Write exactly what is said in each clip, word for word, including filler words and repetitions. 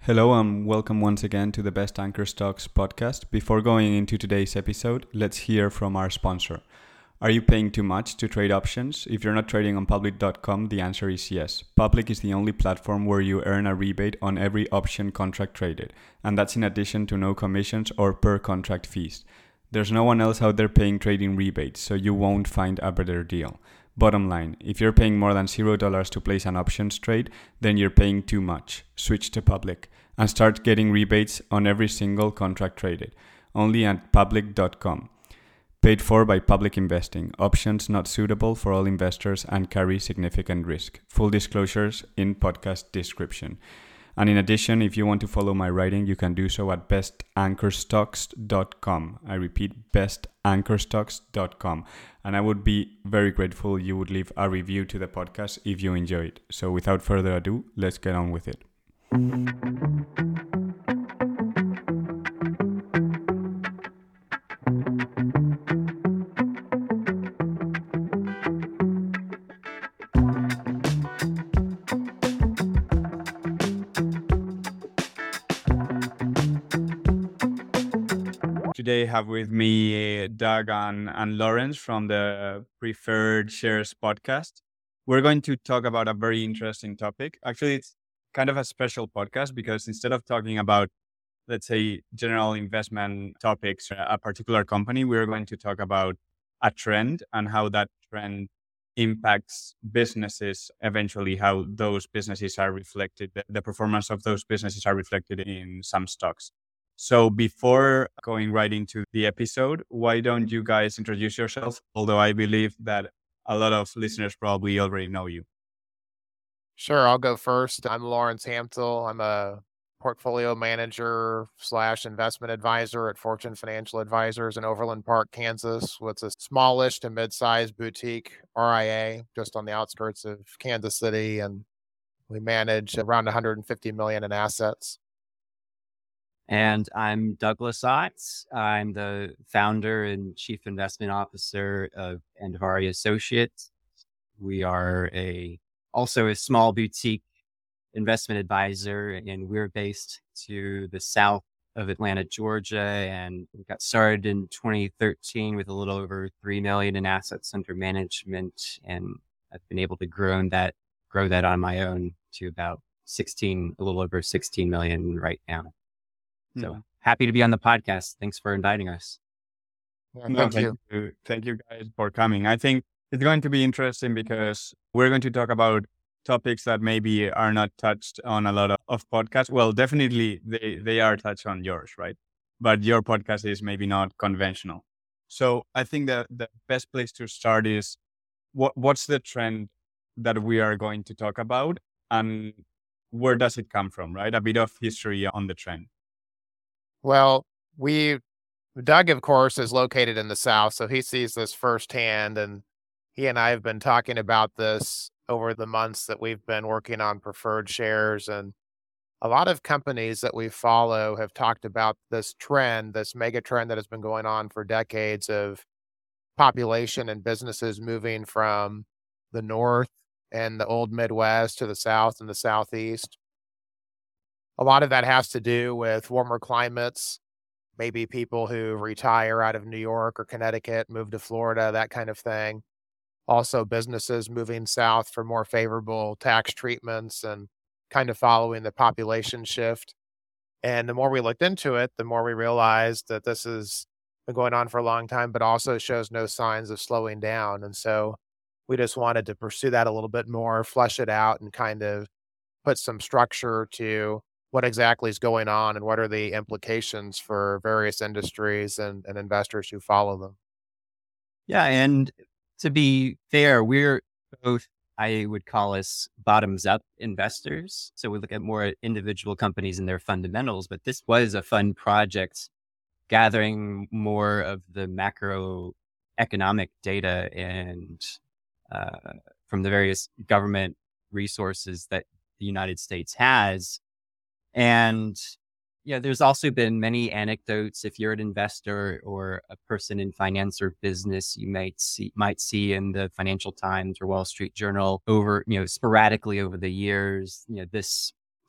Hello and welcome once again to the Best Anchor Stocks podcast. Before going into today's episode, let's hear from our sponsor. Are you paying too much to trade options? If you're not trading on public dot com, the answer is yes. Public is the only platform where you earn a rebate on every option contract traded, and that's in addition to no commissions or per contract fees. There's no one else out there paying trading rebates, so you won't find a better deal. Bottom line, if you're paying more than zero dollars to place an options trade, then you're paying too much. Switch to Public and start getting rebates on every single contract traded, only at public dot com. Paid for by Public Investing. Options not suitable for all investors and carry significant risk. Full disclosures in podcast description. And in addition, if you want to follow my writing, you can do so at best anchor stocks dot com. I repeat, best anchor stocks dot com. And I would be very grateful you would leave a review to the podcast if you enjoy it. So without further ado, let's get on with it. Today I have with me uh, Doug and, and Lawrence from the Preferred Shares podcast. We're going to talk about a very interesting topic. Actually, it's kind of a special podcast because instead of talking about, let's say, general investment topics, a particular company, we're going to talk about a trend and how that trend impacts businesses, eventually how those businesses are reflected, the performance of those businesses are reflected in some stocks. So before going right into the episode, why don't you guys introduce yourself? Although I believe that a lot of listeners probably already know you. Sure, I'll go first. I'm Lawrence Hamptel. I'm a portfolio manager slash investment advisor at Fortune Financial Advisors in Overland Park, Kansas. It's a smallish to mid-sized boutique R I A just on the outskirts of Kansas City, and we manage around one hundred fifty million in assets. And I'm Douglas Otts. I'm the founder and chief investment officer of Andavari Associates. We are a also a small boutique investment advisor, and we're based to the south of Atlanta, Georgia. And we got started in twenty thirteen with a little over three million in assets under management, and I've been able to grow that grow that on my own to about sixteen, a little over sixteen million right now. So mm-hmm. Happy to be on the podcast. Thanks for inviting us. Yeah, no, thank, thank you. you. Thank you guys for coming. I think it's going to be interesting because we're going to talk about topics that maybe are not touched on a lot of, of podcasts. Well, definitely they, they are touched on yours, right? But your podcast is maybe not conventional. So I think that the best place to start is what what's the trend that we are going to talk about and where does it come from, right? A bit of history on the trend. Well, we, Doug, of course, is located in the South, so he sees this firsthand, and he and I have been talking about this over the months that we've been working on preferred shares, and a lot of companies that we follow have talked about this trend, this mega trend that has been going on for decades of population and businesses moving from the North and the old Midwest to the South and the Southeast. A lot of that has to do with warmer climates, maybe people who retire out of New York or Connecticut, move to Florida, that kind of thing. Also, businesses moving south for more favorable tax treatments and kind of following the population shift. And the more we looked into it, the more we realized that this has been going on for a long time, but also shows no signs of slowing down. And so we just wanted to pursue that a little bit more, flesh it out, and kind of put some structure to what exactly is going on and what are the implications for various industries and, and investors who follow them. Yeah, and to be fair, we're both, I would call us bottoms up investors. So we look at more individual companies and their fundamentals, but this was a fun project gathering more of the macroeconomic data and uh, from the various government resources that the United States has. And yeah, there's also been many anecdotes. If you're an investor or a person in finance or business, you might see might see in the Financial Times or Wall Street Journal over, you know, sporadically over the years, you know, this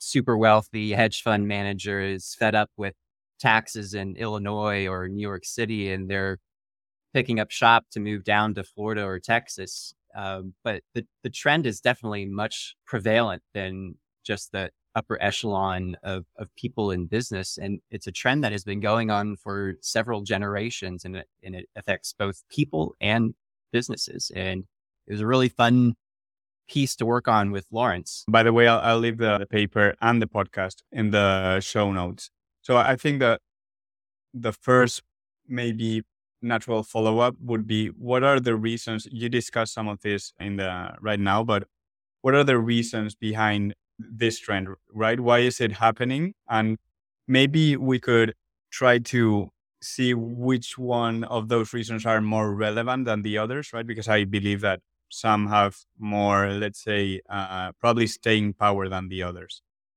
super wealthy hedge fund manager is fed up with taxes in Illinois or New York City, and they're picking up shop to move down to Florida or Texas. Um, but the, the trend is definitely much prevalent than just the upper echelon of, of people in business. And it's a trend that has been going on for several generations, and it, and it affects both people and businesses. And it was a really fun piece to work on with Lawrence. By the way, I'll, I'll leave the, the paper and the podcast in the show notes. So I think that the first maybe natural follow-up would be, what are the reasons? You discussed some of this in the right now, but what are the reasons behind this trend, right? Why is it happening? And maybe we could try to see which one of those reasons are more relevant than the others, right? Because I believe that some have more, let's say, uh, probably staying power than the others.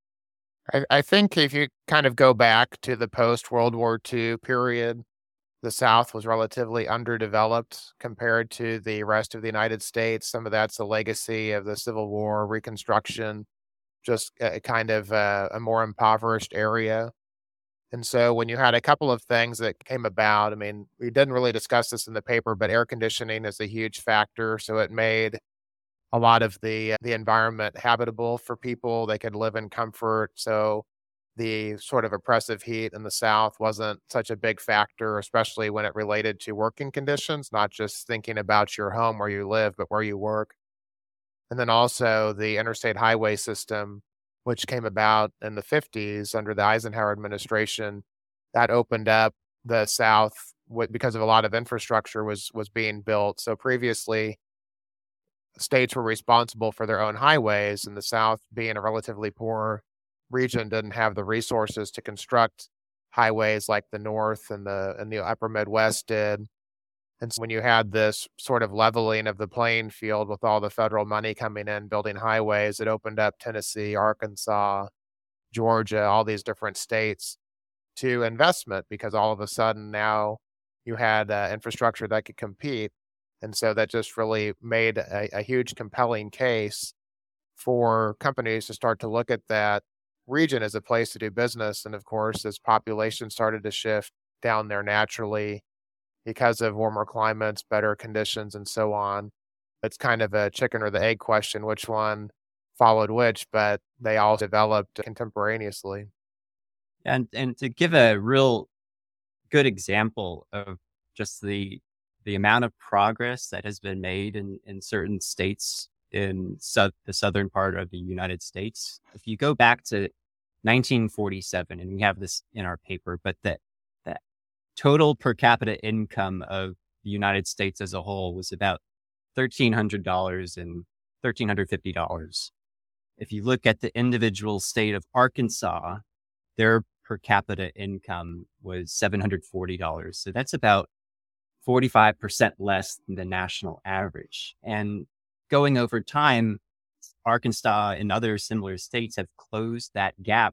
I, I think if you kind of go back to the post-World War Two period, the South was relatively underdeveloped compared to the rest of the United States. Some of that's a legacy of the Civil War, Reconstruction, just a, kind of a, a more impoverished area. And so when you had a couple of things that came about, I mean, we didn't really discuss this in the paper, but air conditioning is a huge factor. So it made a lot of the the environment habitable for people. They could live in comfort. So the sort of oppressive heat in the South wasn't such a big factor, especially when it related to working conditions, not just thinking about your home where you live, but where you work. And then also the interstate highway system, which came about in the fifties under the Eisenhower administration, that opened up the South with, because of a lot of infrastructure was was being built. So previously, states were responsible for their own highways, and the South, being a relatively poor region, didn't have the resources to construct highways like the North and the and the upper Midwest did. And so when you had this sort of leveling of the playing field with all the federal money coming in, building highways, it opened up Tennessee, Arkansas, Georgia, all these different states to investment, because all of a sudden now you had uh, infrastructure that could compete. And so that just really made a, a huge compelling case for companies to start to look at that region as a place to do business. And of course, as population started to shift down there naturally, because of warmer climates, better conditions, and so on. It's kind of a chicken or the egg question, which one followed which, but they all developed contemporaneously. And and to give a real good example of just the the amount of progress that has been made in, in certain states in su- the southern part of the United States. If you go back to nineteen forty-seven, and we have this in our paper, but that that total per capita income of the United States as a whole was about thirteen hundred dollars and thirteen hundred fifty dollars. If you look at the individual state of Arkansas, their per capita income was seven hundred forty dollars. So that's about forty-five percent less than the national average. And going over time, Arkansas and other similar states have closed that gap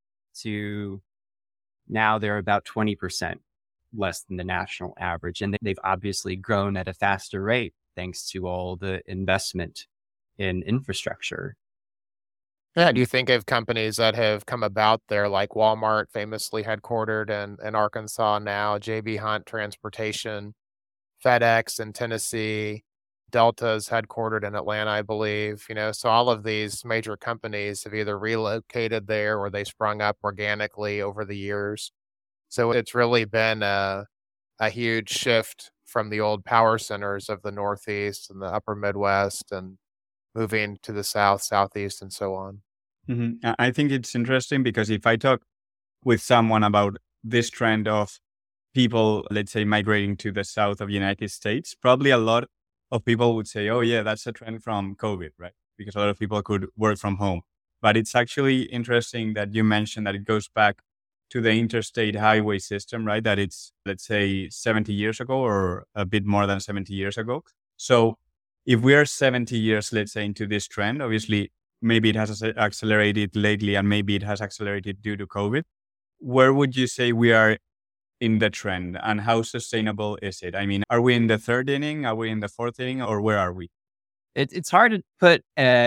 to now they're about twenty percent less than the national average. And they've obviously grown at a faster rate thanks to all the investment in infrastructure. Yeah, do you think of companies that have come about there, like Walmart, famously headquartered in, in Arkansas now, J B. Hunt Transportation, FedEx in Tennessee, Delta's headquartered in Atlanta, I believe. You know, so all of these major companies have either relocated there or they sprung up organically over the years. So it's really been a, a huge shift from the old power centers of the Northeast and the upper Midwest and moving to the South, Southeast, and so on. Mm-hmm. I I think it's interesting because if I talk with someone about this trend of people, let's say, migrating to the South of the United States, probably a lot of people would say, oh, yeah, that's a trend from COVID, right? Because a lot of people could work from home. But it's actually interesting that you mentioned that it goes back to the interstate highway system, right? That it's, let's say, seventy years ago or a bit more than seventy years ago. So if we are seventy years, let's say, into this trend, obviously, maybe it has accelerated lately and maybe it has accelerated due to COVID. Where would you say we are in the trend and how sustainable is it? I mean, are we in the third inning? Are we in the fourth inning or where are we? It, it's hard to put a,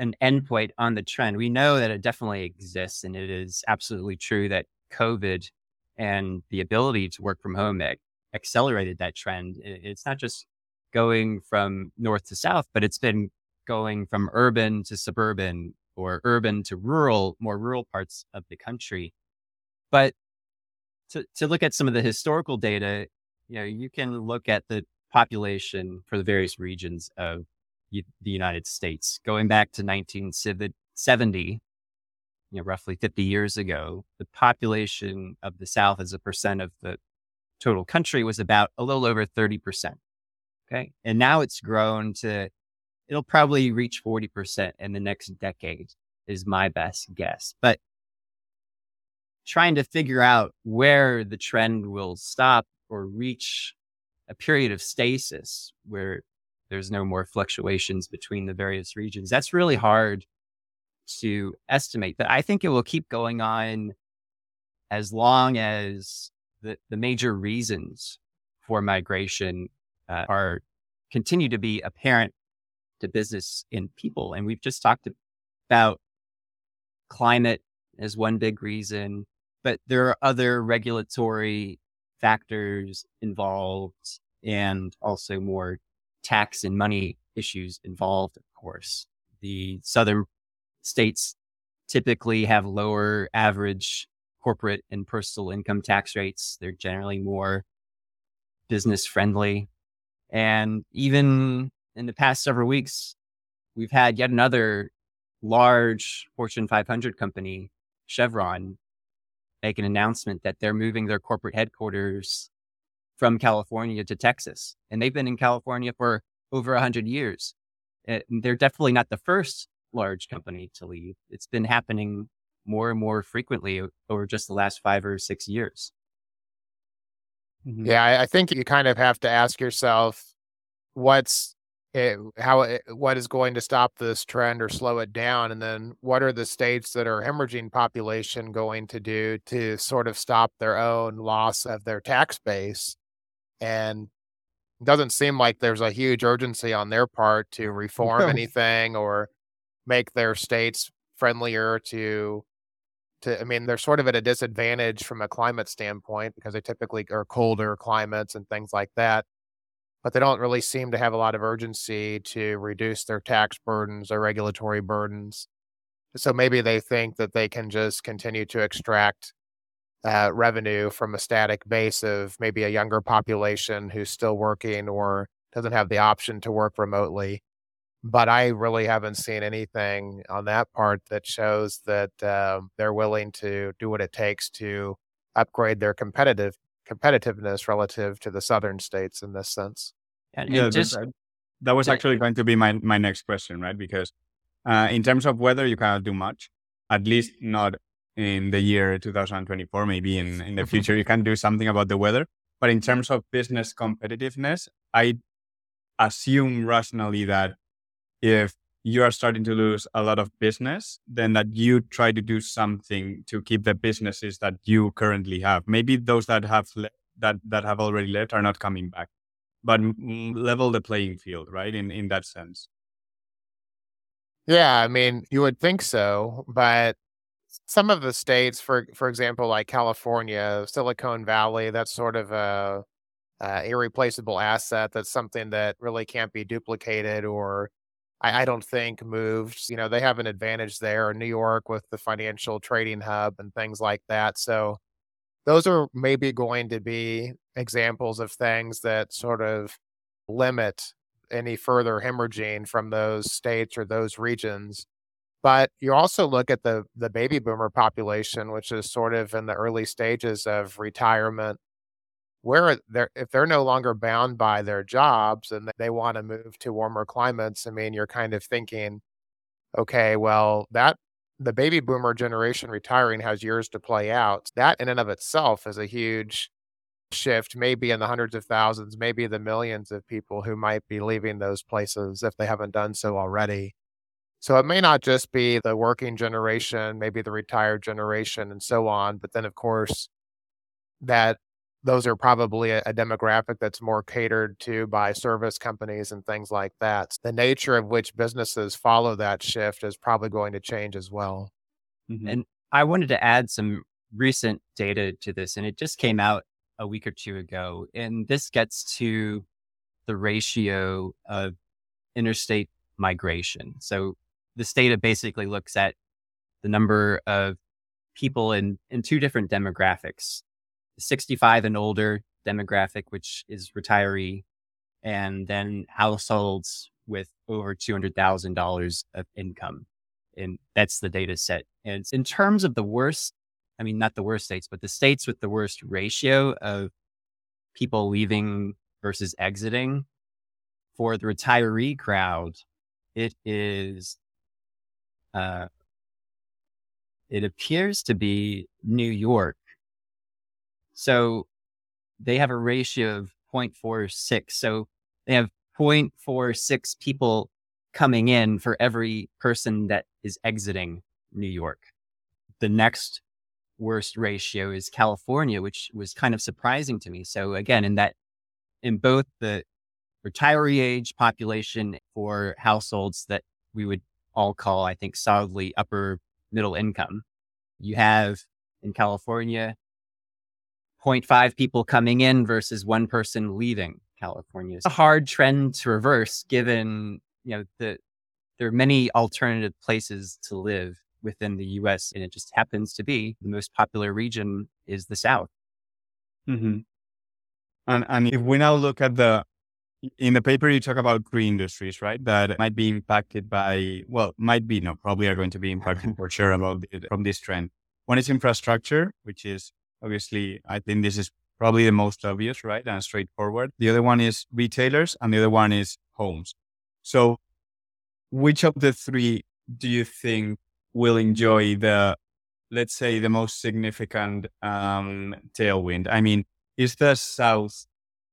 an endpoint on the trend. We know that it definitely exists, and it is absolutely true that COVID and the ability to work from home ac- accelerated that trend. I- It's not just going from north to south, but it's been going from urban to suburban or urban to rural, more rural parts of the country. But to, to look at some of the historical data, you know, you can look at the population for the various regions of U- the United States. Going back to nineteen seventy, you know, roughly fifty years ago, the population of the South as a percent of the total country was about a little over thirty percent. Okay. And now it's grown to, it'll probably reach forty percent in the next decade, is my best guess. But trying to figure out where the trend will stop or reach a period of stasis where there's no more fluctuations between the various regions, that's really hard to estimate. But I think it will keep going on as long as the, the major reasons for migration uh, are continue to be apparent to business and people. And we've just talked about climate as one big reason, but there are other regulatory factors involved and also more tax and money issues involved, of course. The southern states typically have lower average corporate and personal income tax rates. They're generally more business friendly. And even in the past several weeks, we've had yet another large Fortune five hundred company, Chevron, make an announcement that they're moving their corporate headquarters from California to Texas. And they've been in California for over one hundred years. And they're definitely not the first large company to leave. It's been happening more and more frequently over just the last five or six years. Mhm. Yeah, I, I think you kind of have to ask yourself what's it, how it, what is going to stop this trend or slow it down, and then what are the states that are hemorrhaging population going to do to sort of stop their own loss of their tax base. And it doesn't seem like there's a huge urgency on their part to reform anything or make their states friendlier to to I mean, they're sort of at a disadvantage from a climate standpoint because they typically are colder climates and things like that. But they don't really seem to have a lot of urgency to reduce their tax burdens or regulatory burdens. So maybe they think that they can just continue to extract uh, revenue from a static base of maybe a younger population who's still working or doesn't have the option to work remotely. But I really haven't seen anything on that part that shows that um, they're willing to do what it takes to upgrade their competitive competitiveness relative to the southern states in this sense. And, Yeah, and that, just that, that was to, actually going to be my, my next question, right? Because uh, in terms of weather, you cannot do much, at least not in the year two thousand twenty-four. Maybe in, in the future, you can do something about the weather. But in terms of business competitiveness, I assume rationally that if you are starting to lose a lot of business, then that you try to do something to keep the businesses that you currently have. Maybe those that have le- that that have already left are not coming back, but mm, level the playing field, right? In in that sense. Yeah, I mean, you would think so, but some of the states, for for example, like California, Silicon Valley, that's sort of a, a irreplaceable asset. That's something that really can't be duplicated or I, I don't think moved. You know, they have an advantage there. New York with the financial trading hub and things like that. So those are maybe going to be examples of things that sort of limit any further hemorrhaging from those states or those regions. But you also look at the the baby boomer population, which is sort of in the early stages of retirement, where they're if they're no longer bound by their jobs and they want to move to warmer climates. I mean, you're kind of thinking, okay, well, that the baby boomer generation retiring has years to play out. That in and of itself is a huge shift, maybe in the hundreds of thousands, maybe the millions of people who might be leaving those places if they haven't done so already. So it may not just be the working generation, maybe the retired generation and so on, but then of course that those are probably a, a demographic that's more catered to by service companies and things like that. The nature of which businesses follow that shift is probably going to change as well. Mhm. And I wanted to add some recent data to this, and it just came out a week or two ago. And this gets to the ratio of interstate migration. So this data basically looks at the number of people in, in two different demographics, sixty-five and older demographic, which is retiree, and then households with over two hundred thousand dollars of income. And that's the data set. And in terms of the worst, I mean, not the worst states, but the states with the worst ratio of people leaving versus exiting, for the retiree crowd, it is, uh, it appears to be New York. So they have a ratio of zero point four six. So they have zero point four six people coming in for every person that is exiting New York. The next worst ratio is California, which was kind of surprising to me. So again, in that, in both the retiree age population for households that we would all call, I think, solidly upper middle income, you have in California zero point five people coming in versus one person leaving California. It's a hard trend to reverse given, you know, the, there are many alternative places to live within the U S, and it just happens to be the most popular region is the South. Mm-hmm. And and if we now look at the, in the paper, you talk about three industries, right? That might be impacted by, well, might be, no, probably are going to be impacted for sure about the, from this trend. One is infrastructure, which is obviously, I think this is probably the most obvious, right? And straightforward. The other one is retailers, and the other one is homes. So which of the three do you think will enjoy the, let's say, the most significant um, tailwind? I mean, is the South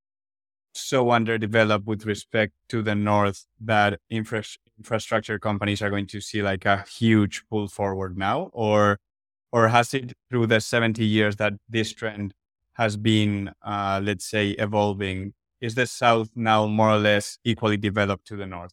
so underdeveloped with respect to the North that infra- infrastructure companies are going to see like a huge pull forward now? Or, or has it, through the seventy years that this trend has been, uh, let's say, evolving, is the South now more or less equally developed to the North?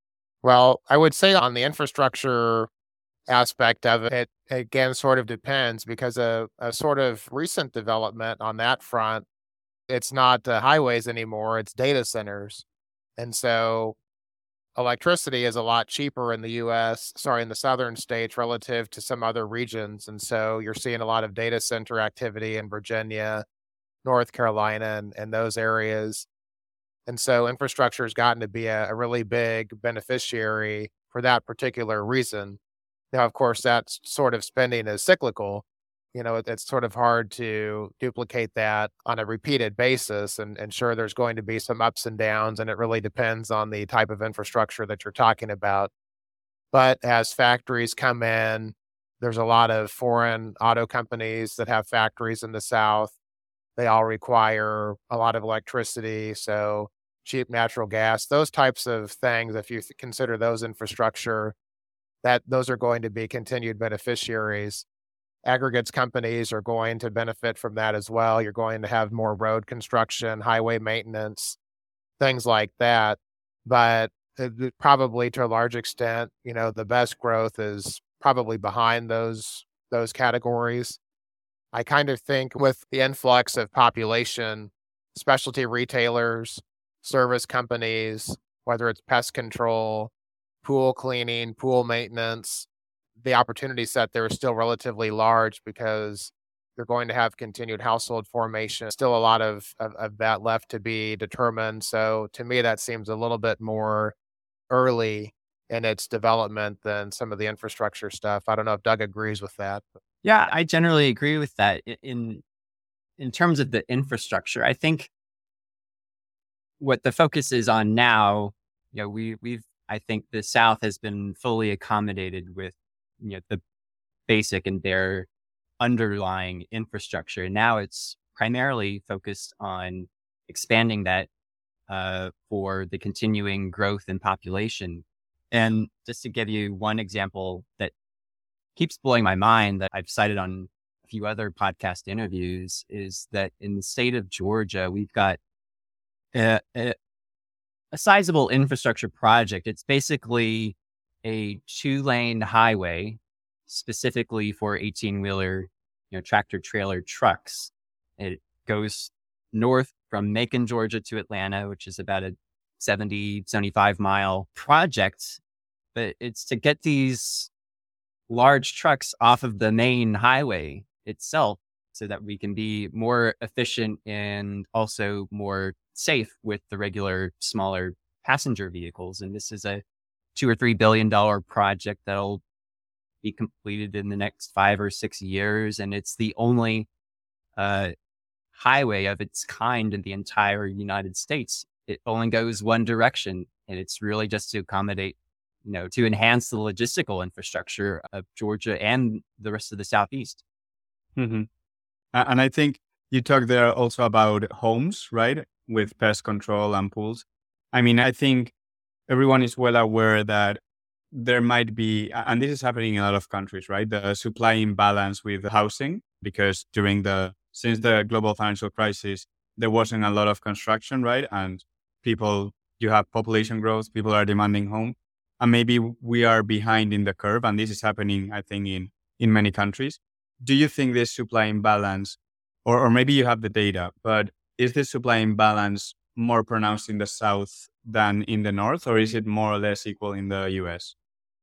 Well, I would say on the infrastructure aspect of it, it again sort of depends because a, a sort of recent development on that front, it's not uh, highways anymore, it's data centers. And so electricity is a lot cheaper in the U S, sorry, in the southern states relative to some other regions. And so you're seeing a lot of data center activity in Virginia, North Carolina, and, and those areas. And so infrastructure has gotten to be a, a really big beneficiary for that particular reason. Now, of course, that s- sort of spending is cyclical. You know, it, it's sort of hard to duplicate that on a repeated basis. And, and sure, there's going to be some ups and downs, and it really depends on the type of infrastructure that you're talking about. But as factories come in, there's a lot of foreign auto companies that have factories in the South. They all require a lot of electricity, so cheap natural gas, those types of things, if you th- consider those infrastructure, that those are going to be continued beneficiaries. Aggregates companies are going to benefit from that as well. You're going to have more road construction, highway maintenance, things like that. But uh, th- probably to a large extent, you know, the best growth is probably behind those those categories. I kind of think with the influx of population, specialty retailers, service companies, whether it's pest control, pool cleaning, pool maintenance, the opportunity set there is still relatively large because you're going to have continued household formation. Still a lot of, of, of that left to be determined. So to me, that seems a little bit more early in its development than some of the infrastructure stuff. I don't know if Doug agrees with that. Yeah, I generally agree with that. I- In in terms of the infrastructure, I think what the focus is on now, you know, we we've I think the South has been fully accommodated with, you know, the basic and bare underlying infrastructure. And now it's primarily focused on expanding that uh, for the continuing growth in population. And just to give you one example that keeps blowing my mind that I've cited on a few other podcast interviews, is that in the state of Georgia, we've got a, a, a sizable infrastructure project. It's basically a two-lane highway specifically for eighteen-wheeler, you know, tractor trailer trucks. It goes north from Macon, Georgia to Atlanta, which is about a seventy, seventy-five mile project. But it's to get these large trucks off of the main highway itself so that we can be more efficient and also more safe with the regular smaller passenger vehicles. And this is a two or three billion dollar project that'll be completed in the next five or six years. And it's the only uh, highway of its kind in the entire United States. It only goes one direction, and it's really just to accommodate, you know, to enhance the logistical infrastructure of Georgia and the rest of the Southeast. Mm-hmm. And I think you talked there also about homes, right? With pest control and pools. I mean, I think everyone is well aware that there might be, and this is happening in a lot of countries, right? The supply imbalance with housing, because during the, since the global financial crisis, there wasn't a lot of construction, right? And people, you have population growth, people are demanding home. And maybe we are behind in the curve. And this is happening, I think, in, in many countries. Do you think this supply imbalance, or, or maybe you have the data, but is this supply imbalance more pronounced in the South than in the North, or is it more or less equal in the U S?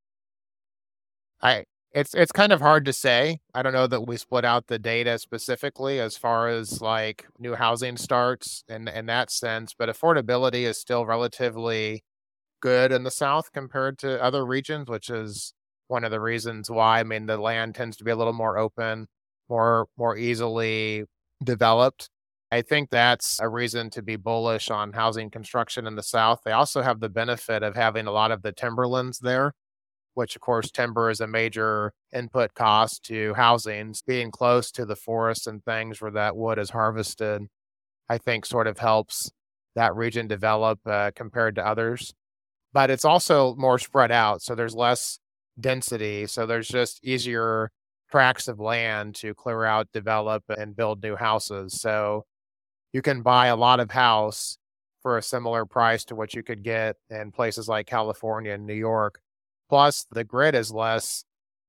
I it's it's kind of hard to say. I don't know that we split out the data specifically as far as like new housing starts in in that sense, but affordability is still relatively good in the South compared to other regions, which is one of the reasons why. I mean, the land tends to be a little more open, more more easily developed. I think that's a reason to be bullish on housing construction in the South. They also have the benefit of having a lot of the timberlands there, which of course timber is a major input cost to housing. Being close to the forests and things where that wood is harvested, I think sort of helps that region develop uh, compared to others. But it's also more spread out, so there's less density. So there's just easier tracts of land to clear out, develop, and build new houses. So you can buy a lot of house for a similar price to what you could get in places like California and New York. Plus, the grid is less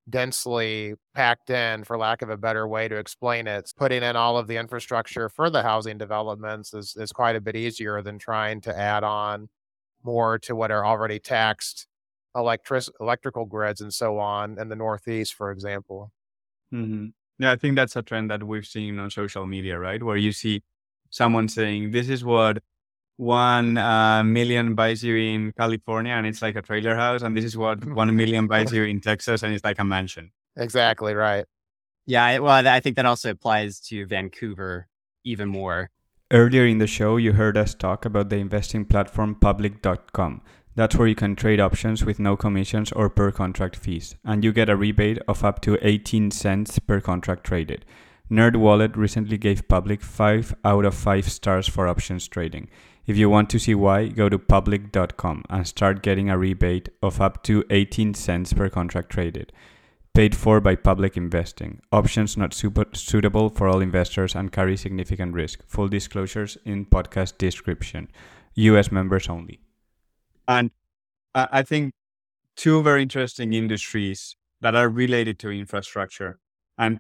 densely packed in, for lack of a better way to explain it. Putting in all of the infrastructure for the housing developments is, is quite a bit easier than trying to add on more to what are already taxed electric electrical grids and so on in the Northeast, for example. Mm-hmm. Yeah, I think that's a trend that we've seen on social media, right? Where you see someone saying, this is what one uh, million buys you in California, and it's like a trailer house. And this is what one million buys you in Texas, and it's like a mansion. Exactly right. Yeah, well, I think that also applies to Vancouver even more. Earlier in the show, you heard us talk about the investing platform public dot com. That's where you can trade options with no commissions or per contract fees, and you get a rebate of up to eighteen cents per contract traded. NerdWallet recently gave Public five out of five stars for options trading. If you want to see why, go to public dot com and start getting a rebate of up to eighteen cents per contract traded. Paid for by Public Investing. Options not super suitable for all investors and carry significant risk. Full disclosures in podcast description. U S members only. And I think two very interesting industries that are related to infrastructure. And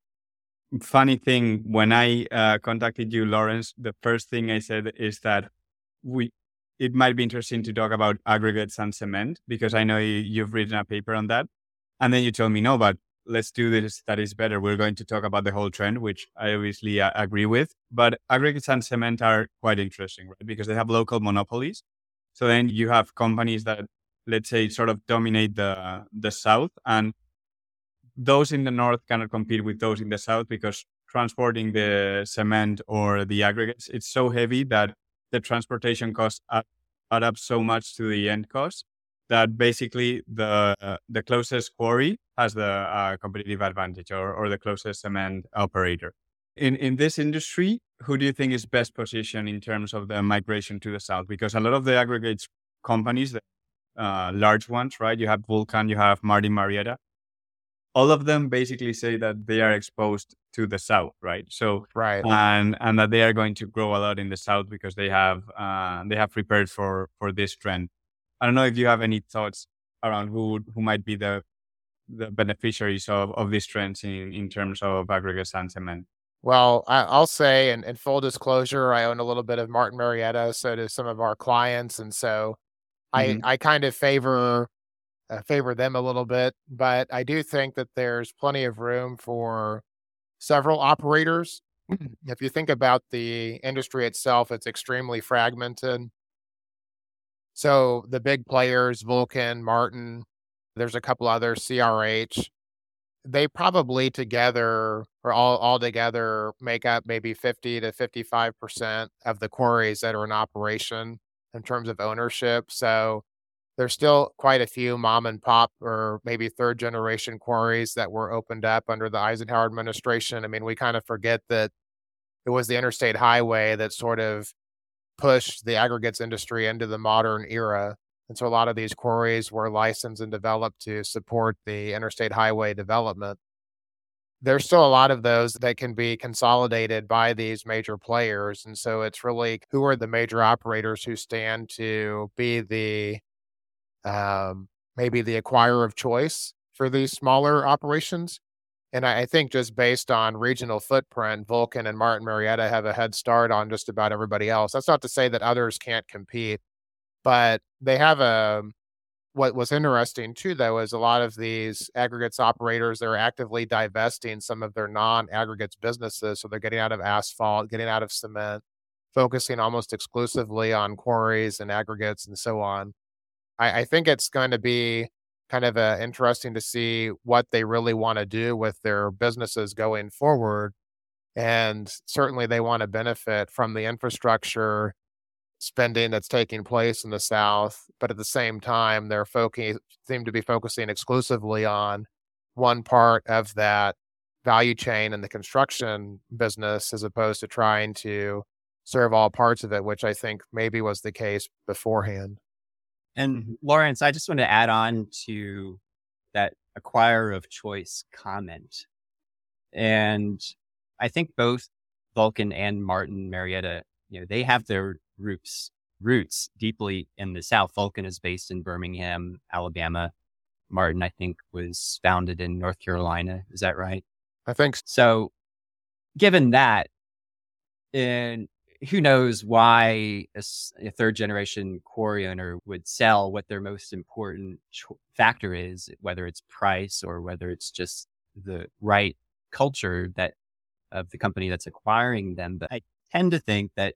funny thing, when I uh, contacted you, Lawrence, the first thing I said is that we it might be interesting to talk about aggregates and cement, because I know you, you've written a paper on that. And then you told me, no, but let's do this. That is better. We're going to talk about the whole trend, which I obviously uh, agree with. But aggregates and cement are quite interesting, right? Because they have local monopolies. So then you have companies that, let's say, sort of dominate the the South. And those in the North cannot compete with those in the South, because transporting the cement or the aggregates, it's so heavy that the transportation costs add, add up so much to the end cost that basically the uh, the closest quarry has the uh, competitive advantage, or, or the closest cement operator. In in this industry, who do you think is best positioned in terms of the migration to the South? Because a lot of the aggregates companies, the uh, large ones, right? You have Vulcan, you have Martin Marietta. all of them basically say that they are exposed to the South, right? So, Right. and and that they are going to grow a lot in the South because they have uh, they have prepared for for this trend. I don't know if you have any thoughts around who who might be the the beneficiaries of, of these trends in, in terms of aggregates and cement. Well, I, I'll say, and in full disclosure, I own a little bit of Martin Marietta, so do some of our clients, and so I Mm-hmm. I kind of favor uh, favor them a little bit, but I do think that there's plenty of room for several operators. If you think about the industry itself, it's extremely fragmented. So the big players, Vulcan, Martin, there's a couple others, C R H, they probably together or all all together make up maybe fifty to fifty-five percent of the quarries that are in operation in terms of ownership. So there's still quite a few mom and pop or maybe third generation quarries that were opened up under the Eisenhower administration. I mean, we kind of forget that it was the interstate highway that sort of pushed the aggregates industry into the modern era. And so a lot of these quarries were licensed and developed to support the interstate highway development. There's still a lot of those that can be consolidated by these major players. And so it's really who are the major operators who stand to be the um, maybe the acquirer of choice for these smaller operations. And I, I think just based on regional footprint, Vulcan and Martin Marietta have a head start on just about everybody else. That's not to say that others can't compete, but they have a what was interesting too, though, is a lot of these aggregates operators, they're actively divesting some of their non-aggregates businesses. So they're getting out of asphalt, getting out of cement, focusing almost exclusively on quarries and aggregates and so on. I, I think it's going to be kind of uh, interesting to see what they really want to do with their businesses going forward. And certainly they want to benefit from the infrastructure spending that's taking place in the South, but at the same time, they're focusing seem to be focusing exclusively on one part of that value chain in the construction business, as opposed to trying to serve all parts of it, which I think maybe was the case beforehand. And Lawrence, I just want to add on to that acquirer of choice comment. And I think both Vulcan and Martin Marietta, you know, they have their roots roots deeply in the South. Vulcan is based in Birmingham, Alabama. Martin, I think, was founded in North Carolina. Is that right? I think s- So given that, and who knows why a, s- a third generation quarry owner would sell what their most important cho- factor is, whether it's price or whether it's just the right culture that of the company that's acquiring them. But I tend to think that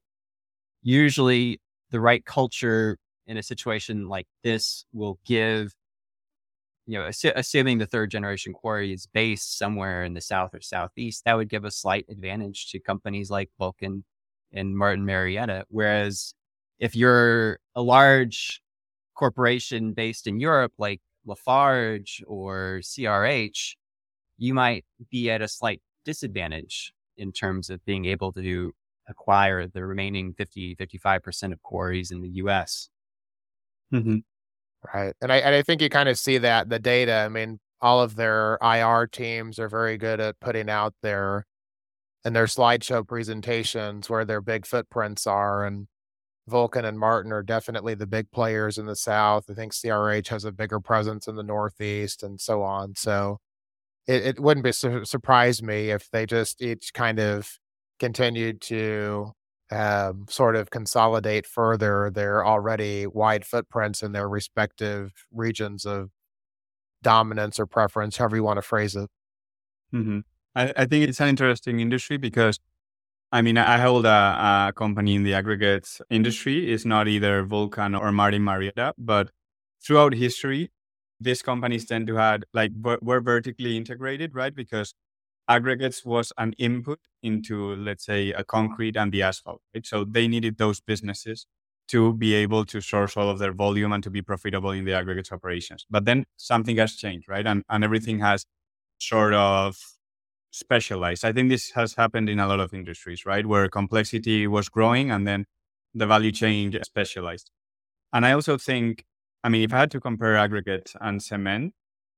usually the right culture in a situation like this will give, you know, assu- assuming the third generation quarry is based somewhere in the South or Southeast, that would give a slight advantage to companies like Vulcan and Martin Marietta. Whereas if you're a large corporation based in Europe, like Lafarge or C R H, you might be at a slight disadvantage in terms of being able to acquire the remaining fifty, fifty-five percent of quarries in the U S. Mm-hmm. right. And I and I think you kind of see that the data. I mean, all of their I R teams are very good at putting out their and their slideshow presentations where their big footprints are. And Vulcan and Martin are definitely the big players in the South. I think C R H has a bigger presence in the Northeast and so on. So it, it wouldn't be su- surprise me if they just each kind of continued to um, sort of consolidate further their already wide footprints in their respective regions of dominance or preference, however you want to phrase it. Mm-hmm. I, I think it's an interesting industry because I mean, I hold a, a company in the aggregates industry. It's not either Vulcan or Martin Marietta, but throughout history, these companies tend to have like ver- were vertically integrated, right? Because aggregates was an input into, let's say, a concrete and the asphalt, right? So they needed those businesses to be able to source all of their volume and to be profitable in the aggregates operations. But then something has changed, right? And and everything has sort of specialized. I think this has happened in a lot of industries, right? Where complexity was growing and then the value chain specialized. And I also think, I mean, if I had to compare aggregate and cement,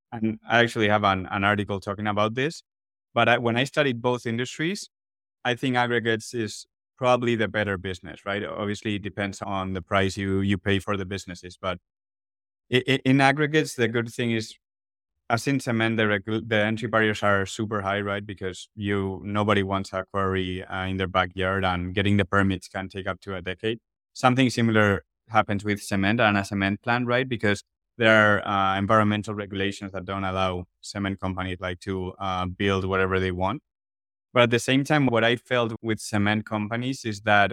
and I actually have an, an article talking about this. But I, when I studied both industries, I think aggregates is probably the better business, right? Obviously, it depends on the price you you pay for the businesses, but i- i- in aggregates, the good thing is, as in cement, the regu- the entry barriers are super high, right? Because you nobody wants a quarry uh, in their backyard, and getting the permits can take up to a decade. Something similar happens with cement and a cement plant, right? Because there are uh, environmental regulations that don't allow cement companies like to uh, build whatever they want. But at the same time, what I felt with cement companies is that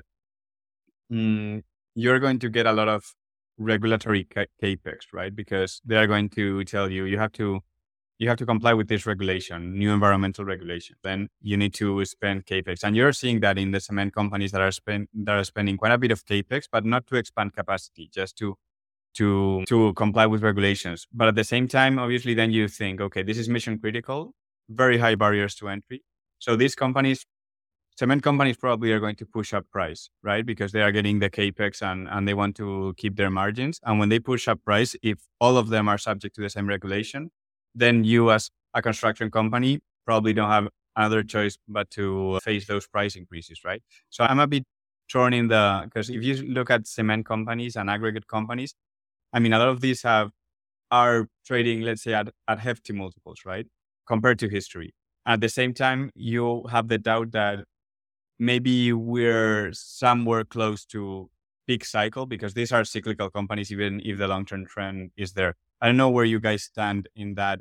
mm, you're going to get a lot of regulatory ca- capex, right? Because they are going to tell you you have to you have to comply with this regulation, new environmental regulation. Then you need to spend capex, and you're seeing that in the cement companies that are spend that are spending quite a bit of capex, but not to expand capacity, just to to to comply with regulations. But at the same time, obviously, then you think, okay, this is mission critical, very high barriers to entry. So these companies, cement companies, probably are going to push up price, right? Because they are getting the capex and and they want to keep their margins. And when they push up price, if all of them are subject to the same regulation, then you as a construction company probably don't have another choice but to face those price increases, right? So I'm a bit torn in the, because if you look at cement companies and aggregate companies, I mean, a lot of these have are trading, let's say, at, at hefty multiples, right? Compared to history. At the same time, you have the doubt that maybe we're somewhere close to peak cycle, because these are cyclical companies, even if the long-term trend is there. I don't know where you guys stand in that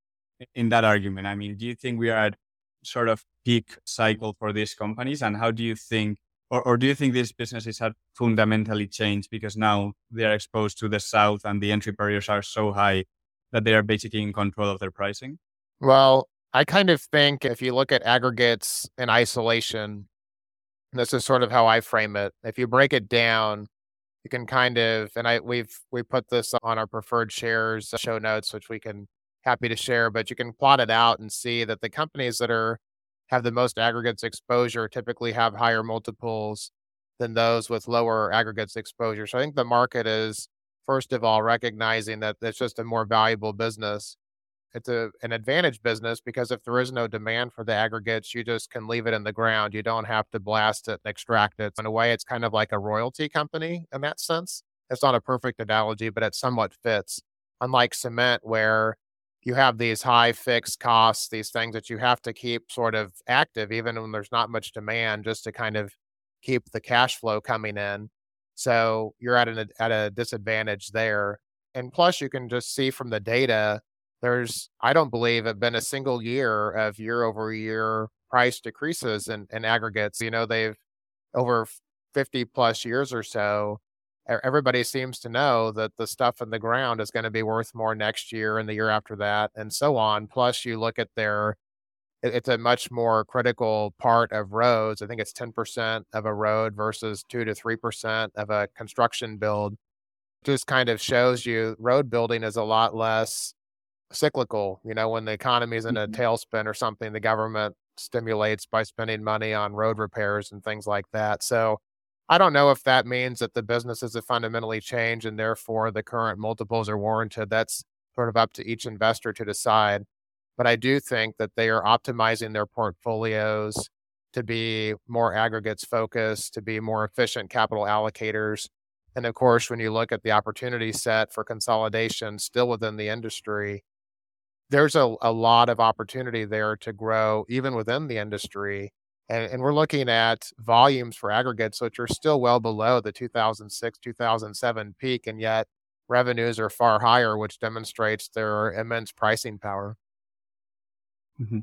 in that argument. I mean, do you think we are at sort of peak cycle for these companies? And how do you think, or, or do you think these businesses have fundamentally changed because now they are exposed to the South and the entry barriers are so high that they are basically in control of their pricing? Well, I kind of think if you look at aggregates in isolation, this is sort of how I frame it. If you break it down, you can kind of, and I we've we put this on our preferred shares show notes, which we can happy to share, but you can plot it out and see that the companies that are have the most aggregates exposure typically have higher multiples than those with lower aggregates exposure. So I think the market is, first of all, recognizing that it's just a more valuable business. It's a an advantage business because if there is no demand for the aggregates, you just can leave it in the ground. You don't have to blast it and extract it. In a way, it's kind of like a royalty company in that sense. It's not a perfect analogy, but it somewhat fits. Unlike cement, where you have these high fixed costs, these things that you have to keep sort of active, even when there's not much demand, just to kind of keep the cash flow coming in. So you're at an at a disadvantage there. And plus, you can just see from the data there's, I don't believe, have been a single year of year-over-year price decreases in in aggregates. You know, they've over fifty plus years or so, e everybody seems to know that the stuff in the ground is gonna be worth more next year and the year after that, and so on. Plus, you look at their it it's a much more critical part of roads. I think it's ten percent of a road versus two to three percent of a construction build. Just kind of shows you road building is a lot less cyclical. You know, when the economy is in a Mhm. tailspin or something, the government stimulates by spending money on road repairs and things like that. So I don't know if that means that the businesses have fundamentally changed and therefore the current multiples are warranted. That's sort of up to each investor to decide. But I do think that they are optimizing their portfolios to be more aggregates focused, to be more efficient capital allocators. And of course, when you look at the opportunity set for consolidation still within the industry, there's a a lot of opportunity there to grow even within the industry, and and we're looking at volumes for aggregates, which are still well below the two thousand six, two thousand seven peak, and yet revenues are far higher, which demonstrates their immense pricing power. Mhm.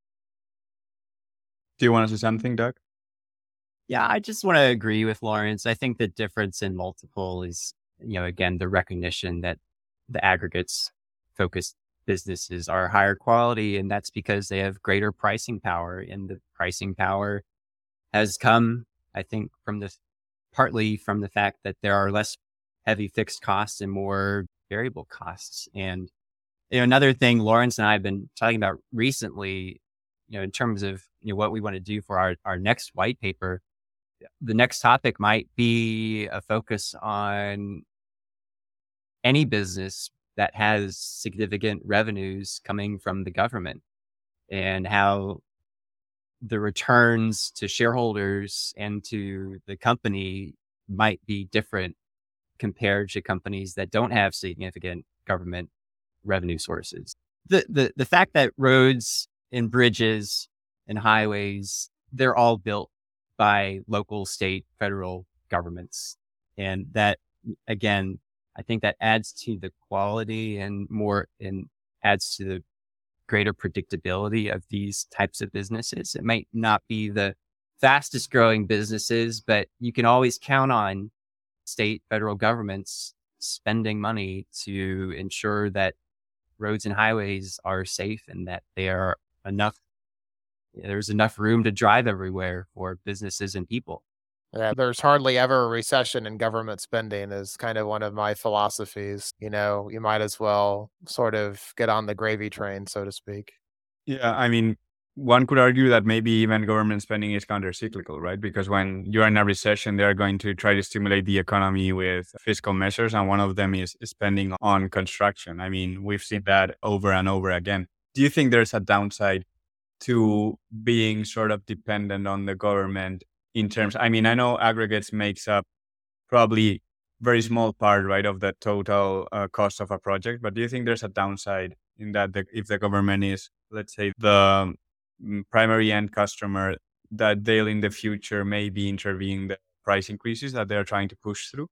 Do you want to say something, Doug? Yeah, I just want to agree with Lawrence. I think the difference in multiple is, you know, again, the recognition that the aggregates focused businesses are higher quality, and that's because they have greater pricing power. And the pricing power has come, I think, from the partly from the fact that there are less heavy fixed costs and more variable costs. And you know, another thing Lawrence and I have been talking about recently, you know, in terms of you know what we want to do for our our next white paper, the next topic might be a focus on any business that has significant revenues coming from the government, and how the returns to shareholders and to the company might be different compared to companies that don't have significant government revenue sources. The, the, the fact that roads and bridges and highways, they're all built by local, state, federal governments. And that, again, I think that adds to the quality and more, and adds to the greater predictability of these types of businesses. It might not be the fastest growing businesses, but you can always count on state, federal governments spending money to ensure that roads and highways are safe and that they are enough, there's enough room to drive everywhere for businesses and people. Yeah, there's hardly ever a recession in government spending is kind of one of my philosophies. You know, you might as well sort of get on the gravy train, so to speak. Yeah, I mean, one could argue that maybe even government spending is counter-cyclical, right? Because when you're in a recession, they're going to try to stimulate the economy with fiscal measures, and one of them is spending on construction. I mean, we've seen that over and over again. Do you think there's a downside to being sort of dependent on the government in terms, I mean, I know aggregates makes up probably very small part, right, of the total uh, cost of a project, but do you think there's a downside in that the, if the government is, let's say, the um, primary end customer, that they'll in the future maybe intervene the price increases that they're trying to push through?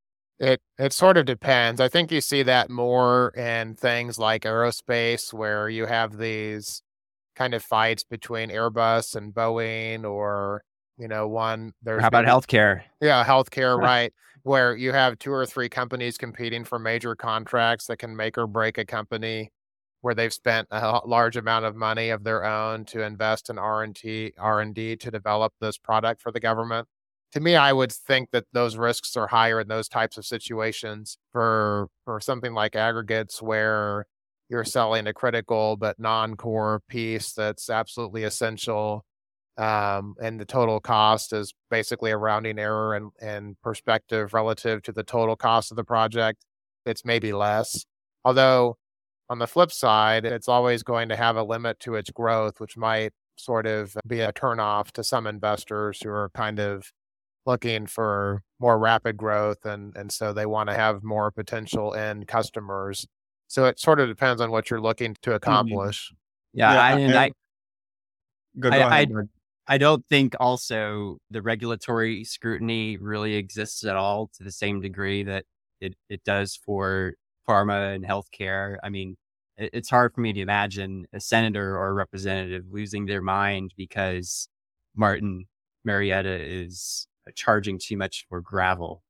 It it sort of depends. I think you see that more in things like aerospace, where you have these kind of fights between Airbus and Boeing, or you know, one there's How about maybe- healthcare? Yeah, healthcare, right? Where you have two or three companies competing for major contracts that can make or break a company, where they've spent a h- large amount of money of their own to invest in R and D, R and D to develop this product for the government. To me, I would think that those risks are higher in those types of situations for for something like aggregates, where you're selling a critical but non-core piece that's absolutely essential. Um, and the total cost is basically a rounding error and, and perspective relative to the total cost of the project. It's maybe less. Although on the flip side, it's always going to have a limit to its growth, which might sort of be a turnoff to some investors who are kind of looking for more rapid growth. And, and so they want to have more potential end customers. So it sort of depends on what you're looking to accomplish. Yeah, Yeah, I, and I- I, Go, go I- ahead, I- Mark. I don't think also the regulatory scrutiny really exists at all to the same degree that it, it does for pharma and healthcare. I mean, it, it's hard for me to imagine a senator or a representative losing their mind because Martin Marietta is charging too much for gravel.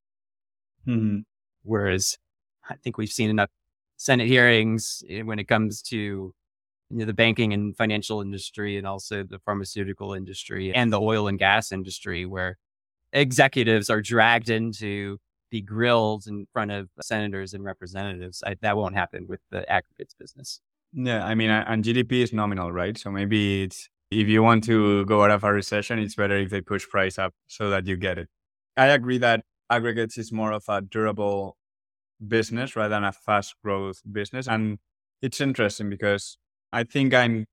Mhm. Whereas I think we've seen enough Senate hearings eh, when it comes to you know, the banking and financial industry, and also the pharmaceutical industry and the oil and gas industry, where executives are dragged in to be grilled in front of senators and representatives. I, that won't happen with the aggregates business. Yeah, I mean, a- and G D P is nominal, right? So maybe it's, if you want to go out of a recession, it's better if they push price up so that you get it. I agree that aggregates is more of a durable business rather than a fast growth business. And it's interesting because I think I'm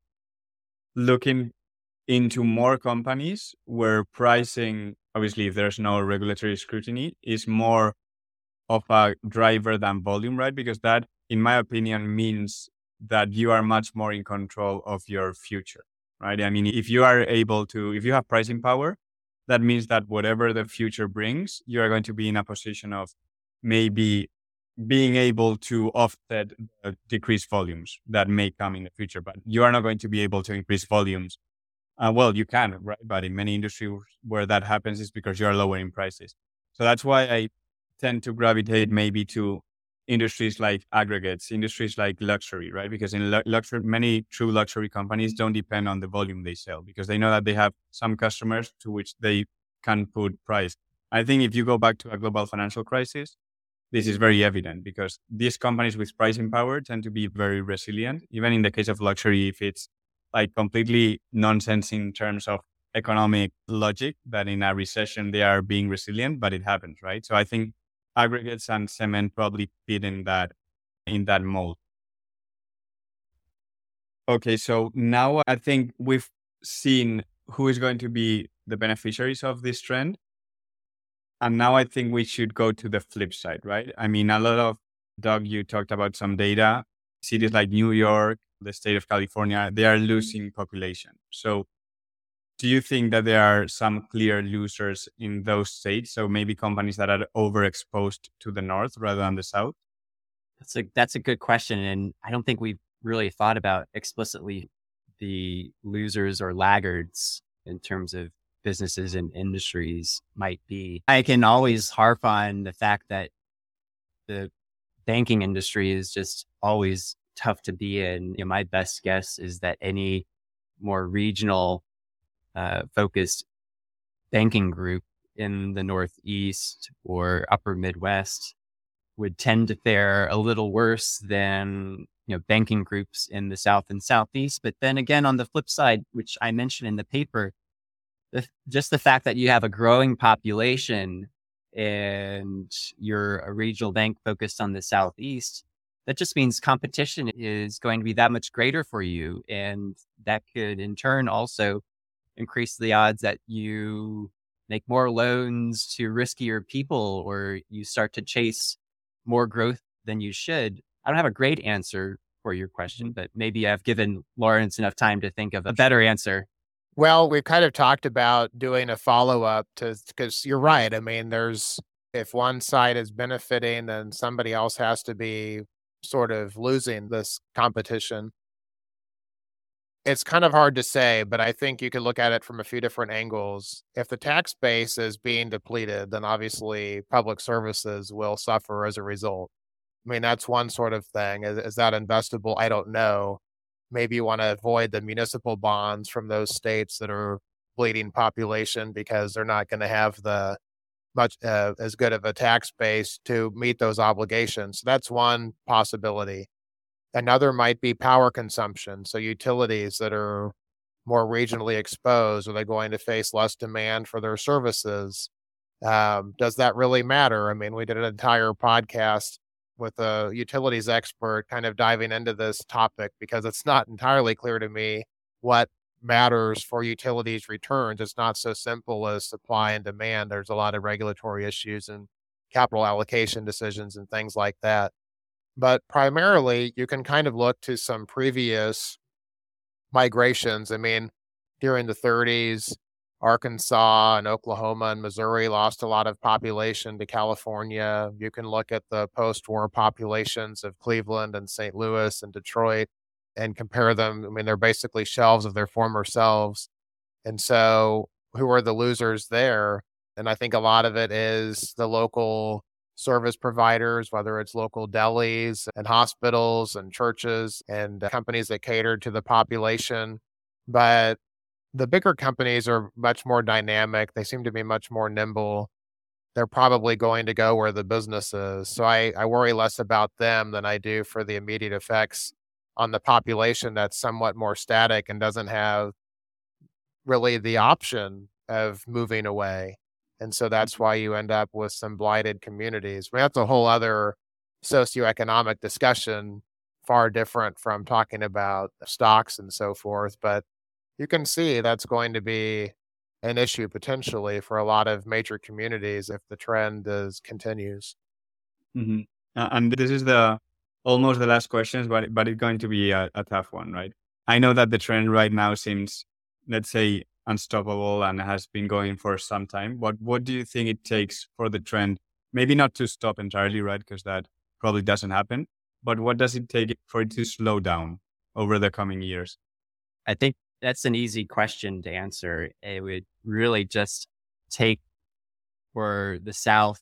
looking into more companies where pricing, obviously, if there's no regulatory scrutiny, is more of a driver than volume, right? Because that, in my opinion, means that you are much more in control of your future, right? I mean, if you are able to, if you have pricing power, that means that whatever the future brings, you are going to be in a position of maybe being able to offset the decreased volumes that may come in the future, but you are not going to be able to increase volumes. Uh, well, you can, right? But in many industries where that happens is because you are lowering prices. So that's why I tend to gravitate maybe to industries like aggregates, industries like luxury, right? Because in lu- luxury, many true luxury companies don't depend on the volume they sell because they know that they have some customers to which they can put price. I think if you go back to a global financial crisis, this is very evident because these companies with pricing power tend to be very resilient. Even in the case of luxury, if it's like completely nonsense in terms of economic logic, that in a recession they are being resilient, but it happens, right? So I think aggregates and cement probably fit in that in that mold. Okay, so now I think we've seen who is going to be the beneficiaries of this trend. And now I think we should go to the flip side, right? I mean, a lot of, Doug, you talked about some data. Cities like New York, the state of California, they are losing population. So do you think that there are some clear losers in those states? So maybe companies that are overexposed to the north rather than the south? That's a that's a good question. And I don't think we've really thought about explicitly the losers or laggards in terms of businesses and industries might be. I can always harp on the fact that the banking industry is just always tough to be in. You know, my best guess is that any more regional uh, focused banking group in the Northeast or upper Midwest would tend to fare a little worse than, you know, banking groups in the South and Southeast. But then again, on the flip side, which I mentioned in the paper, the, just the fact that you have a growing population and you're a regional bank focused on the Southeast, that just means competition is going to be that much greater for you. And that could in turn also increase the odds that you make more loans to riskier people or you start to chase more growth than you should. I don't have a great answer for your question, but maybe I've given Lawrence enough time to think of a better answer. Well, we've kind of talked about doing a follow-up to, because you're right. I mean, there's, if one side is benefiting, then somebody else has to be sort of losing this competition. It's kind of hard to say, but I think you could look at it from a few different angles. If the tax base is being depleted, then obviously public services will suffer as a result. I mean, that's one sort of thing. Is, is that investable? I don't know. Maybe you want to avoid the municipal bonds from those states that are bleeding population because they're not going to have the much uh, as good of a tax base to meet those obligations. So that's one possibility. Another might be power consumption. So utilities that are more regionally exposed, are they going to face less demand for their services? Um, does that really matter? I mean, we did an entire podcast with a utilities expert kind of diving into this topic because it's not entirely clear to me what matters for utilities returns. It's not so simple as supply and demand. There's a lot of regulatory issues and capital allocation decisions and things like that. But primarily, you can kind of look to some previous migrations. I mean, during the thirties, Arkansas and Oklahoma and Missouri lost a lot of population to California. You can look at the post-war populations of Cleveland and Saint Louis and Detroit and compare them. I mean, they're basically shelves of their former selves. And so who are the losers there? And I think a lot of it is the local service providers, whether it's local delis and hospitals and churches and companies that cater to the population. But the bigger companies are much more dynamic. They seem to be much more nimble. They're probably going to go where the business is. So I, I worry less about them than I do for the immediate effects on the population that's somewhat more static and doesn't have really the option of moving away. And so that's why you end up with some blighted communities. I mean, that's a whole other socioeconomic discussion, far different from talking about stocks and so forth. But you can see that's going to be an issue potentially for a lot of major communities if the trend is continues. Mm-hmm. Uh, and this is the almost the last question, but but it's going to be a, a tough one, right? I know that the trend right now seems, let's say, unstoppable and has been going for some time. But what do you think it takes for the trend, maybe not to stop entirely, right? Because that probably doesn't happen. But what does it take for it to slow down over the coming years? I think that's an easy question to answer. It would really just take for the South,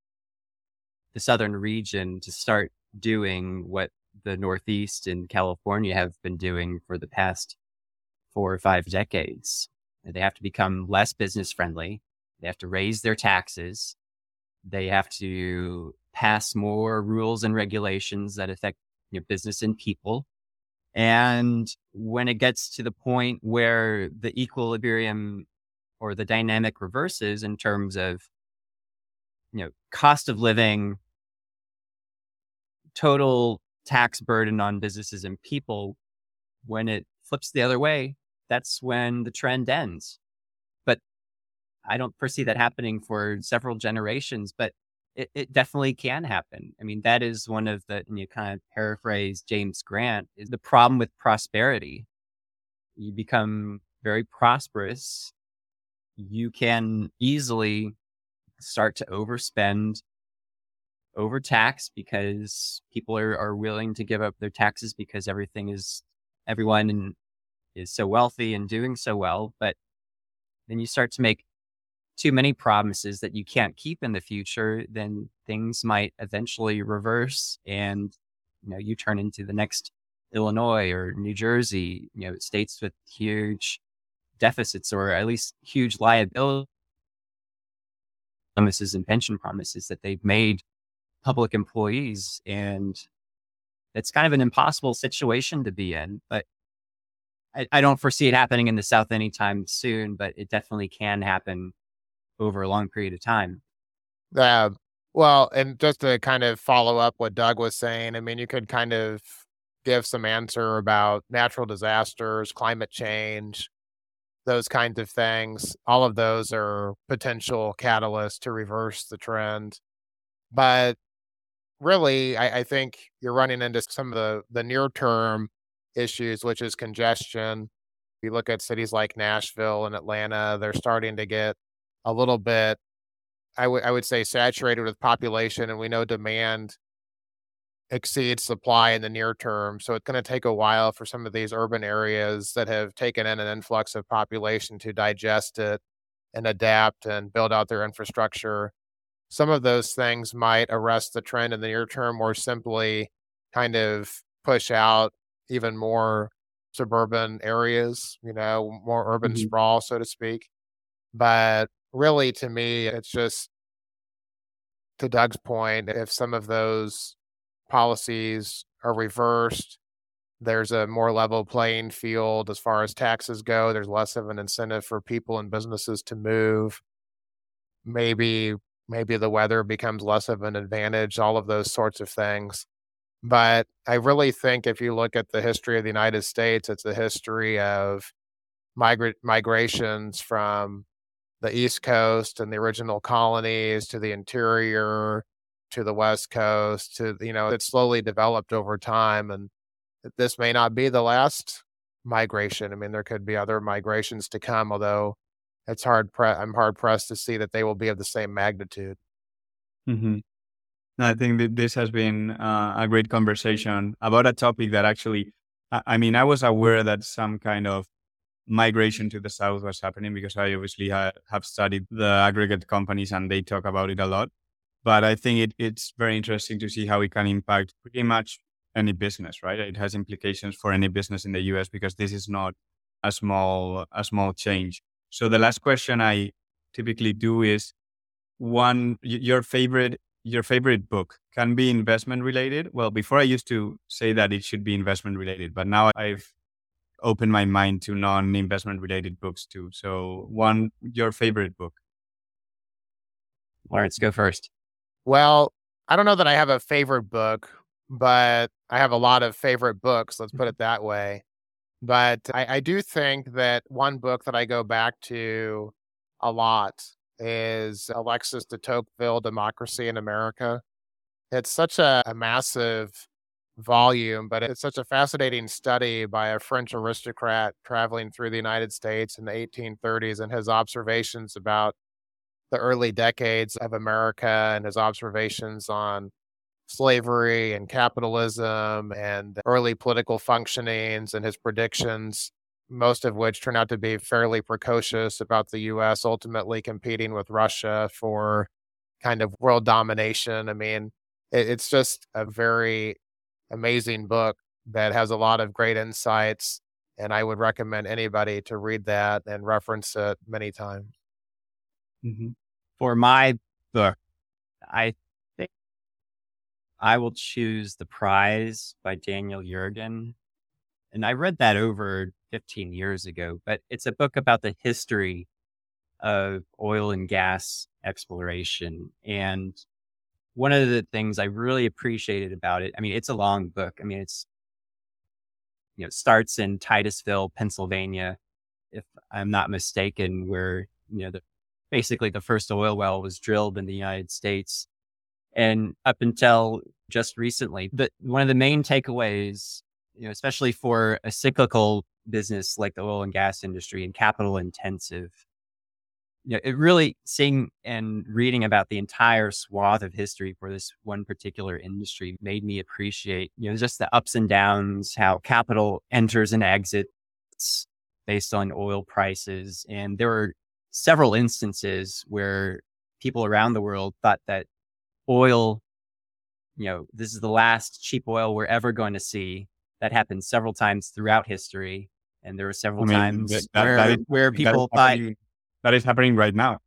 the Southern region to start doing what the Northeast and California have been doing for the past four or five decades. They have to become less business friendly. They have to raise their taxes. They have to pass more rules and regulations that affect, you know, business and people. And when it gets to the point where the equilibrium or the dynamic reverses in terms of, you know, cost of living, total tax burden on businesses and people, when it flips the other way, that's when the trend ends. But I don't foresee that happening for several generations, but it, it definitely can happen. I mean, that is one of the, and you kind of paraphrase James Grant, is the problem with prosperity. You become very prosperous, you can easily start to overspend, overtax, because people are, are willing to give up their taxes because everything is, everyone is so wealthy and doing so well. But then you start to make too many promises that you can't keep in the future, then things might eventually reverse, and you know, you turn into the next Illinois or New Jersey, you know, states with huge deficits or at least huge liability promises and pension promises that they've made public employees. And it's kind of an impossible situation to be in, but I, I don't foresee it happening in the South anytime soon, but it definitely can happen over a long period of time. Uh, well, and just to kind of follow up what Doug was saying, I mean, you could kind of give some answer about natural disasters, climate change, those kinds of things. All of those are potential catalysts to reverse the trend. But really, I, I think you're running into some of the, the near term issues, which is congestion. You look at cities like Nashville and Atlanta, they're starting to get a little bit, I would I would say, saturated with population, and we know demand exceeds supply in the near term. So it's going to take a while for some of these urban areas that have taken in an influx of population to digest it and adapt and build out their infrastructure. Some of those things might arrest the trend in the near term, or simply kind of push out even more suburban areas, you know, more urban Mhm. sprawl, so to speak. But really, to me, it's just, to Doug's point, if some of those policies are reversed, there's a more level playing field as far as taxes go. There's less of an incentive for people and businesses to move. Maybe, maybe the weather becomes less of an advantage, all of those sorts of things. But I really think if you look at the history of the United States, it's a history of migra- migrations from the East Coast and the original colonies to the interior, to the West Coast, to, you know, it's slowly developed over time. And this may not be the last migration. I mean, there could be other migrations to come, although it's hard pre- I'm hard pressed to see that they will be of the same magnitude. Mm-hmm. I think that this has been uh, a great conversation about a topic that actually, I, I mean, I was aware that some kind of migration to the south was happening because I obviously ha- have studied the aggregate companies and they talk about it a lot. But I think it, it's very interesting to see how it can impact pretty much any business, right? It has implications for any business in the U S because this is not a small a small change. So the last question I typically do is one y- your favorite your favorite book can be investment related. Well, before I used to say that it should be investment related, but now I've opened my mind to non-investment related books too. So one, your favorite book. Lawrence, go first. Well, I don't know that I have a favorite book, but I have a lot of favorite books. Let's put it that way. But I, I do think that one book that I go back to a lot is Alexis de Tocqueville, Democracy in America. It's such a, a massive volume, but it's such a fascinating study by a French aristocrat traveling through the United States in the eighteen thirties, and his observations about the early decades of America and his observations on slavery and capitalism and early political functionings, and his predictions, most of which turned out to be fairly precocious, about the U S ultimately competing with Russia for kind of world domination. I mean, it, it's just a very amazing book that has a lot of great insights. And I would recommend anybody to read that and reference it many times. Mm-hmm. For my book, I think I will choose The Prize by Daniel Yergin. And I read that over fifteen years ago, but it's a book about the history of oil and gas exploration. And one of the things I really appreciated about it, I mean, it's a long book. I mean, it's, you know, starts in Titusville, Pennsylvania, if I'm not mistaken, where, you know, the, basically the first oil well was drilled in the United States. And up until just recently, but one of the main takeaways, you know, especially for a cyclical business like the oil and gas industry and capital intensive, you know, it really seeing and reading about the entire swath of history for this one particular industry made me appreciate, you know, just the ups and downs, how capital enters and exits based on oil prices. And there were several instances where people around the world thought that oil, you know, this is the last cheap oil we're ever going to see. That happened several times throughout history. And there were several I mean, times that, that, where, that is, where that people is thought, happening, that is happening right now.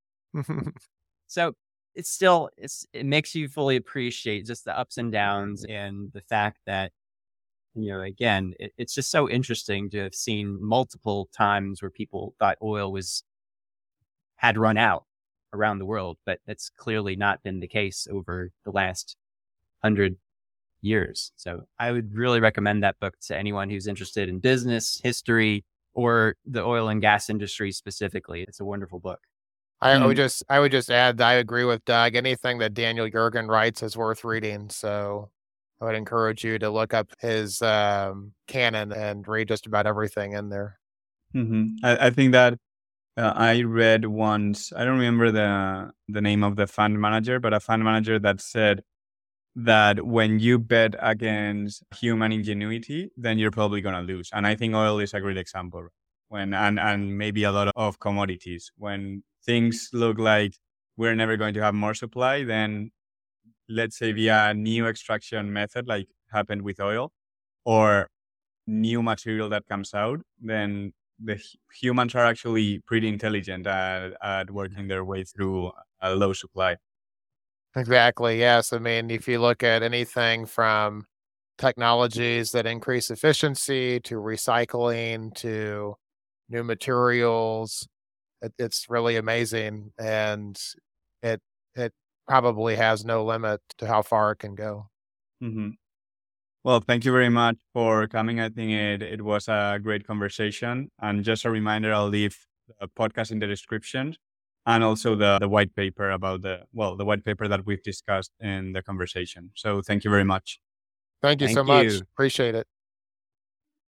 so it's still, it's, it makes you fully appreciate just the ups and downs and the fact that, you know, again, it, it's just so interesting to have seen multiple times where people thought oil was, had run out around the world, but that's clearly not been the case over the last hundred years. So I would really recommend that book to anyone who's interested in business, history, or the oil and gas industry specifically. It's a wonderful book. I Mm. would just I would just add that I agree with Doug. Anything that Daniel Yergin writes is worth reading. So I would encourage you to look up his um, canon and read just about everything in there. Mm-hmm. I, I think that uh, I read once, I don't remember the the name of the fund manager, but a fund manager that said that when you bet against human ingenuity, then you're probably going to lose. And I think oil is a great example. When and, and maybe a lot of commodities. When things look like we're never going to have more supply, then let's say via new extraction method, like happened with oil, or new material that comes out, then the humans are actually pretty intelligent at, at working their way through a low supply. Exactly. Yes. I mean, if you look at anything from technologies that increase efficiency to recycling to new materials, it, it's really amazing, and it it probably has no limit to how far it can go. Mm-hmm. Well, thank you very much for coming. I think it, it was a great conversation. And just a reminder, I'll leave the podcast in the description and also the, the white paper about the, well, the white paper that we've discussed in the conversation. So thank you very much. Thank you Thank so much. you. Appreciate it.